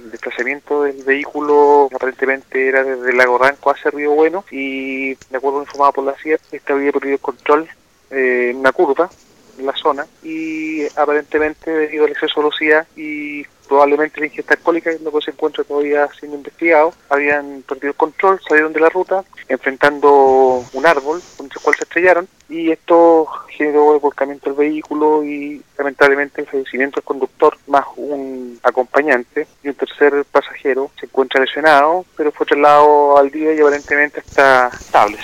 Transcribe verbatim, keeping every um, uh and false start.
El desplazamiento del vehículo aparentemente era desde Lago Ranco hacia Río Bueno y, de acuerdo a lo informado por la C I E P, este había perdido el control eh, en una curva en la zona y aparentemente debido al exceso de velocidad y probablemente la ingesta alcohólica, lo que se encuentra todavía siendo investigado, habían perdido el control, salieron de la ruta enfrentando un árbol contra el cual se estrellaron y esto generó el volcamiento del vehículo y lamentablemente el fallecimiento del conductor más un acompañante y un tercer pasajero se encuentra lesionado, pero fue trasladado al día y aparentemente está estable.